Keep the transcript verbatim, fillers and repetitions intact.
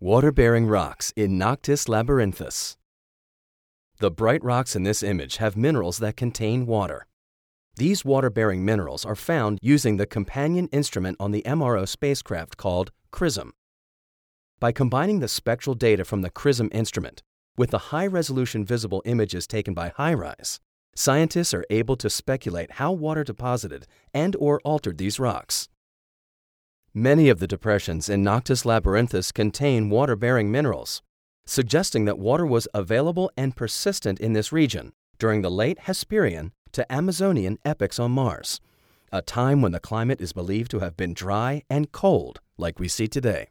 Water-bearing rocks in Noctis labyrinthus. The bright rocks in this image have minerals that contain water. These water-bearing minerals are found using the companion instrument on the M R O spacecraft called CRISM. By combining the spectral data from the CRISM instrument with the high-resolution visible images taken by HiRISE, scientists are able to speculate how water deposited and or altered these rocks. Many of the depressions in Noctis labyrinthus contain water-bearing minerals, suggesting that water was available and persistent in this region during the late Hesperian to Amazonian epochs on Mars, a time when the climate is believed to have been dry and cold like we see today.